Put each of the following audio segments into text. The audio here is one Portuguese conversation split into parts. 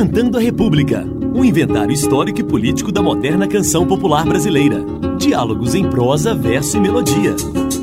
Decantando a República, um inventário histórico e político da moderna canção popular brasileira. Diálogos em prosa, verso e melodia.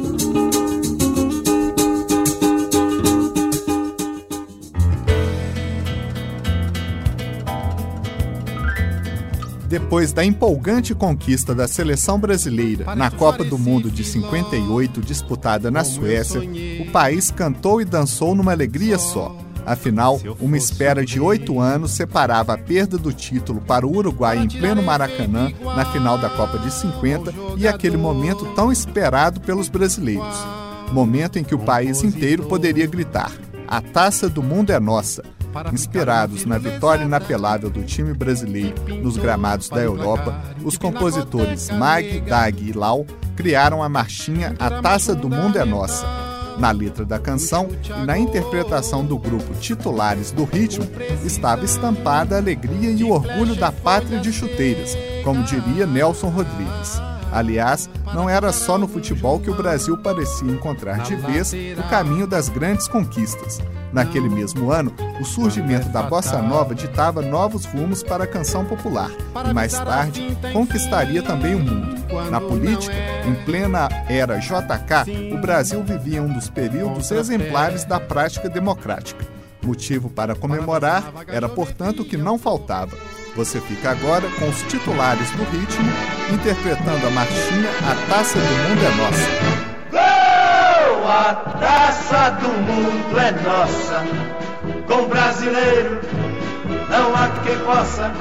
Depois da empolgante conquista da seleção brasileira na Copa do Mundo de 58, disputada na Suécia, o país cantou e dançou numa alegria só. Afinal, uma espera de 8 anos separava a perda do título para o Uruguai em pleno Maracanã na final da Copa de 50 e aquele momento tão esperado pelos brasileiros. Momento em que o país inteiro poderia gritar: "A taça do mundo é nossa!" Inspirados na vitória inapelável do time brasileiro nos gramados da Europa, os compositores Mag, Dag e Lau criaram a marchinha A Taça do Mundo é Nossa. Na letra da canção e na interpretação do grupo Titulares do Ritmo, estava estampada a alegria e o orgulho da pátria de chuteiras, como diria Nelson Rodrigues. Aliás, não era só no futebol que o Brasil parecia encontrar de vez o caminho das grandes conquistas. Naquele mesmo ano, o surgimento da bossa nova ditava novos rumos para a canção popular e, mais tarde, conquistaria também o mundo. Na política, em plena era JK, o Brasil vivia um dos períodos exemplares da prática democrática. Motivo para comemorar era, portanto, o que não faltava. Você fica agora com os Titulares do Ritmo, interpretando a marchinha A Taça do Mundo é Nossa. Gol! A taça do mundo é nossa, com brasileiro não há quem possa.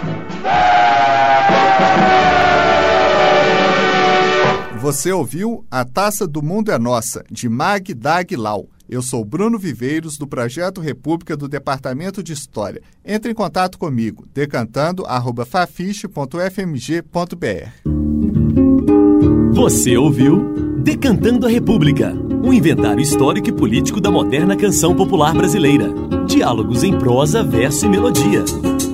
Você ouviu A Taça do Mundo é Nossa, de Mag, Dag e Lau. Eu sou Bruno Viveiros, do Projeto República do Departamento de História. Entre em contato comigo, decantando@fafiche.fmg.br. Você ouviu Decantando a República, um inventário histórico e político da moderna canção popular brasileira. Diálogos em prosa, verso e melodia.